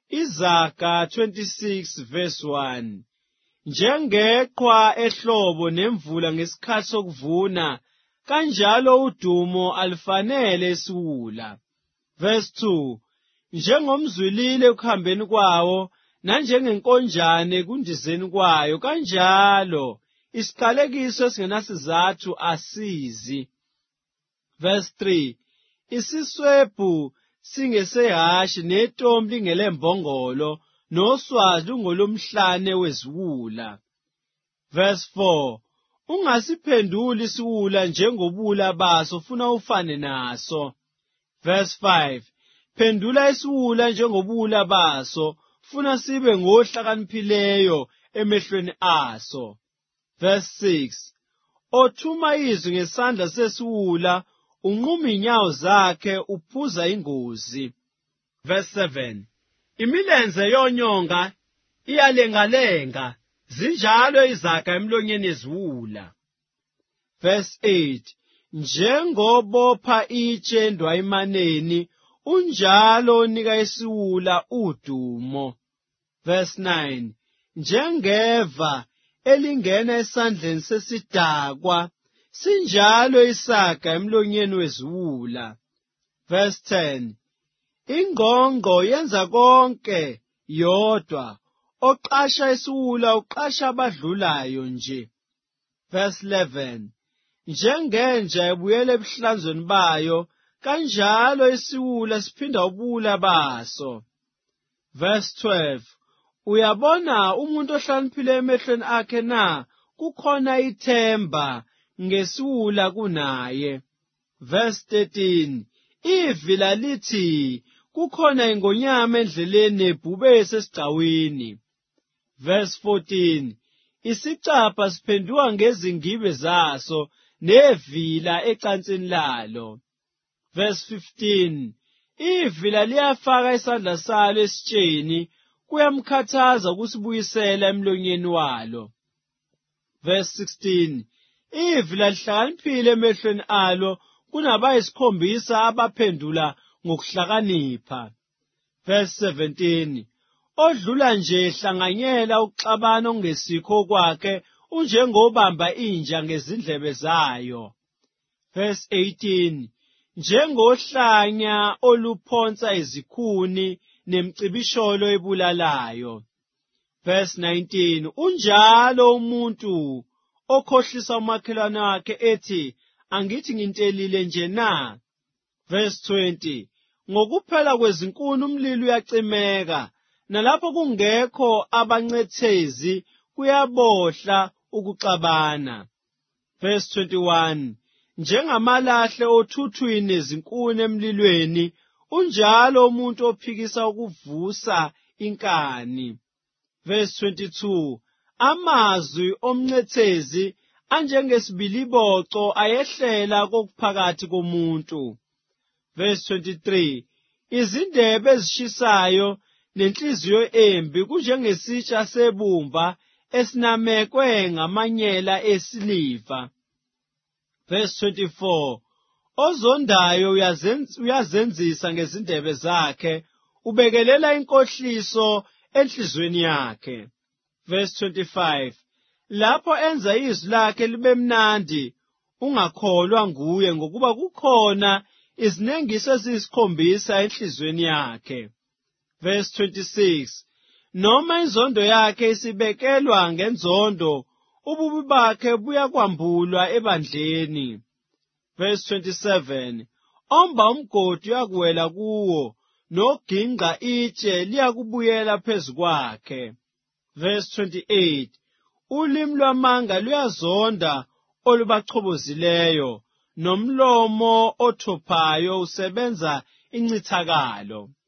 Izaga 26 verse 1. Njengeqhwa ehlobo nemvula ngesikhathi sokuvuna, kanjalo udumo alifanele isiwula. Verse 2. Njengomzwilile ekuhambeni kwawo, nanjengenkonjane ekundizeni kwayo, kanjalo isiqalekiso esingenasizathu asizi. Verse 3. Isiswebhu singesehashi, netombi lingelembongolo, noswazi lungolomhlane weziwula. Verse 4. Ungasiphenduli isiwula njengobula baso, funa ufane naso. Verse 5. Phendula isiwula njengobula baso, funa sibe ngohlakaniphileyo emehlweni aso. Verse 6. Othuma izwi ngesandla sesiwula, unquma inyawo zakhe, uphuza ingozi. Verse 7. Imilenze yonyonga iyalengalenga, zinjalo izaga emlonyeni yeziwula. Verse 8. Njengobopha itshe endwayimaneni, unjalo onika isiwula udumo. Verse 9. Njengeva elingena esandleni sesidakwa, sinjalo isaga emlonyeni weziwula. Verse 10. Ingqongqo yenza konke yodwa, oqasha isiwula uqasha abadlulayo nje. Verse 11. Njengenja ebuyela ebuhlanzweni bayo, kanjalo isiwula siphinda ubula baso. Verse 12. Uyabona umuntu ohlaniphile emehlweni akhe na? Kukhona ithemba ngesiwula kunaye. Verse 13. Ivila lithi, kukhona ingonyama endleleni nebhubesi esigcawini. Verse 14. Isicapha siphenduka ngezingibe zaso, nevila ecansini lalo. Verse 15. Ivila liyafaka isandla salo esitsheni, kuyamkhathaza ukusibuyisela emlonyeni walo. Verse 16. Ivila lihlakaniphile emehlweni alo, kunabayisikhombisa abaphendula ngokuhlakanipha. Verse 17. Odlula nje hlanganyela ukuxabana okungesikho kwakhe, unjengobamba inja ngezindlebe zayo. Verse 18. Njengohlanya oluphonsa izikhuni nemcibisholo ebulalayo. Verse 19. Unjalo umuntu okhohlisa umakhelwane wakhe ethi, angithi ngintelile nje na? Verse 20. Ngokuphela kwezinkuni umlilo uyacimeka, nalapho kungekho abancethezi kuyabohla ukuxabana. Verse 21. Njengamalahle othuthwini nezinkuni emlilweni, unjalo umuntu ophikisa ukuvusa inkani. Verse 22. Amazwi omncethezi anjengesibiliboco ayehlela kokuphakathi komuntu. Verse 23. Izindebe ezishisayo nenhliziyo embi kunjengesitsha sebumba esinamekwe ngamanyela esiliva. Verse 24. Ozondayo uyazenzisa ngezindebe zakhe, ubekelela inkohliso enhlizweni yakhe. Verse 25. Lapho enza izwi lakhe libe mnandi, ungakholwa nguye, ngokuba kukhona izinengiso eziyisikhombisa enhlizweni yakhe. Verse 26. Noma inzondo yakhe isibekelwa ngenzondo, ububi bakhe buyakwambulwa ebandleni. Verse 27. Omba umgodi uyakuwela kuwo, noginqa itshe liyakubuyela phezu kwakhe. Verse 28. Ulimi lwamanga luyazonda olubachobozileyo, nomlomo othophayo usebenza incithakalo.